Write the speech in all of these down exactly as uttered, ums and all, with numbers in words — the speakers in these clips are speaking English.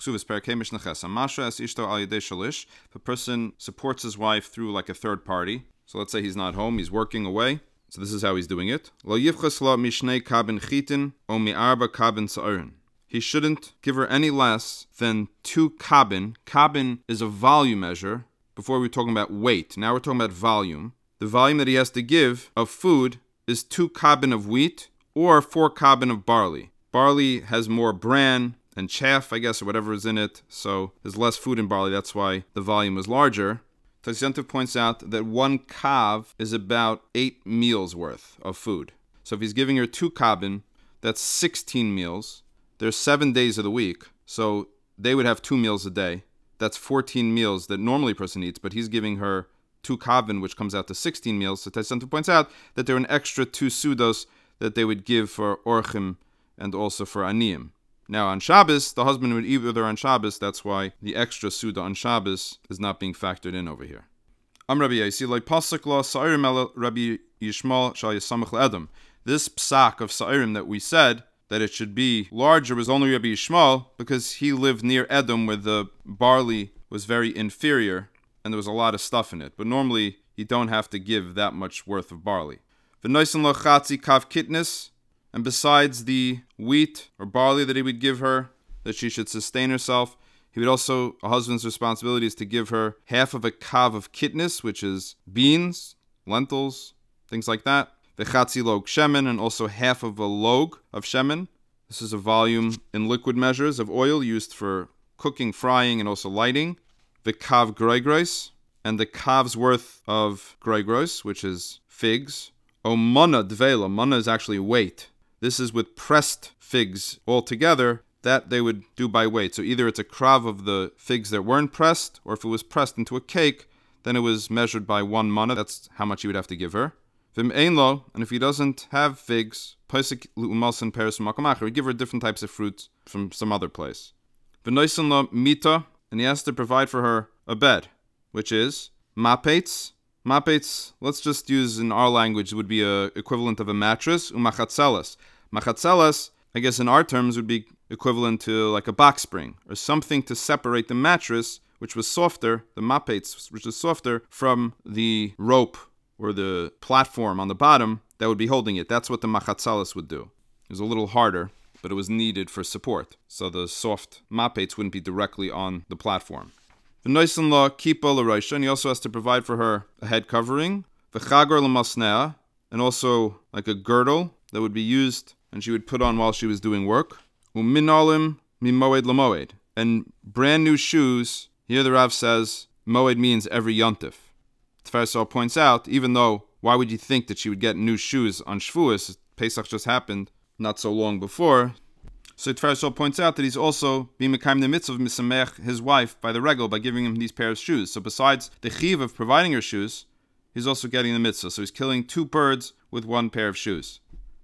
Ksuvas Parakeh Mishnah Ches. Amasha es ishto al yedei shalish. If a person supports his wife through like a third party, so let's say he's not home, he's working away. So this is how he's doing it. Lo yivchas la mishnei kabin chitin o mi'arba kabin sa'arin. He shouldn't give her any less than two kabin. Kabin is a volume measure. Before we were talking about weight. Now we're talking about volume. The volume that he has to give of food is two kabin of wheat or four kabin of barley. Barley has more bran and chaff, I guess, or whatever is in it. So there's less food in barley. That's why the volume is larger. Tosyantiv points out that one kav is about eight meals worth of food. So if he's giving her two kabin, that's sixteen meals. There's seven days of the week, so they would have two meals a day. That's fourteen meals that normally a person eats, but he's giving her two kabin, which comes out to sixteen meals. So Tosyantiv points out that there are an extra two sudos that they would give for orchim and also for aniyim. Now on Shabbos, the husband would eat with her on Shabbos. That's why the extra suda on Shabbos is not being factored in over here. Am Rabbi Yossi, like pasuk la sa'irim el Rabbi Yishmael shal yisamach le'edom. This psak of sa'irim that we said that it should be larger was only Rabbi Yishmael because he lived near Edom where the barley was very inferior and there was a lot of stuff in it. But normally you don't have to give that much worth of barley. V'noisen lo chatzi kav kitnis. And besides the wheat or barley that he would give her, that she should sustain herself, he would also, a husband's responsibility is to give her half of a kav of kitnis, which is beans, lentils, things like that. V'chatzi log shemen, and also half of a log of shemen. This is a volume in liquid measures of oil used for cooking, frying, and also lighting. V'kav groigros, and the kav's worth of groigros, which is figs. O mana dvela, mana is actually weight. This is with pressed figs all together, that they would do by weight. So either it's a krav of the figs that weren't pressed, or if it was pressed into a cake, then it was measured by one mana. That's how much he would have to give her. Vim einlo, and if he doesn't have figs, posik lu'umalsin peres makamacher, he'd give her different types of fruits from some other place. V'noisen lo mita, and he has to provide for her a bed, which is mapetz. Mapetz, let's just use in our language, would be a equivalent of a mattress. Umachatzelas. Machatzelas, I guess in our terms, would be equivalent to like a box spring, or something to separate the mattress, which was softer, the mapetz, which was softer, from the rope or the platform on the bottom that would be holding it. That's what the machatzelas would do. It was a little harder, but it was needed for support. So the soft mapetz wouldn't be directly on the platform. The noisen la kipa l'roisha, and he also has to provide for her a head covering. The chagor l'masnea, and also like a girdle that would be used and she would put on while she was doing work. U'minalim mimoed l'moed, and brand new shoes. Here the Rav says moed means every yontif. Tversal points out, even though why would you think that she would get new shoes on Shavuos? Pesach just happened not so long before. So Tversal points out that he's also being mekayim the mitzvah of misamech his wife by the regal by giving him these pair of shoes. So besides the chiv of providing her shoes, he's also getting the mitzvah. So he's killing two birds with one pair of shoes.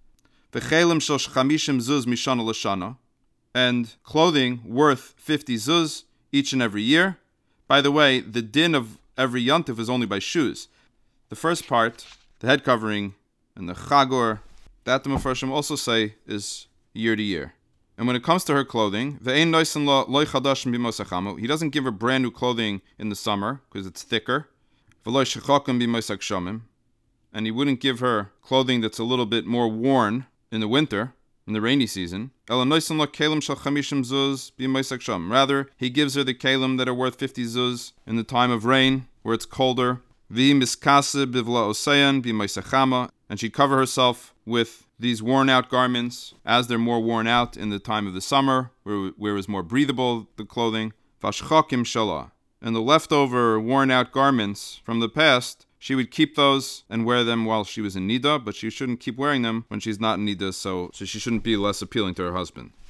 V'chelim shel chamishim zuz mishana l'shana, and clothing worth fifty zuz each and every year. By the way, the din of every yontif is only by shoes. The first part, the head covering and the chagor, that the Mefarshim also say is year to year. And when it comes to her clothing, he doesn't give her brand new clothing in the summer because it's thicker. And he wouldn't give her clothing that's a little bit more worn in the winter, in the rainy season. Rather, he gives her the kalim that are worth fifty zuz in the time of rain, where it's colder. And she'd cover herself with these worn-out garments as they're more worn out in the time of the summer, where, where it was more breathable, the clothing. And the leftover worn-out garments from the past, she would keep those and wear them while she was in Nida, but she shouldn't keep wearing them when she's not in Nida, so, so she shouldn't be less appealing to her husband.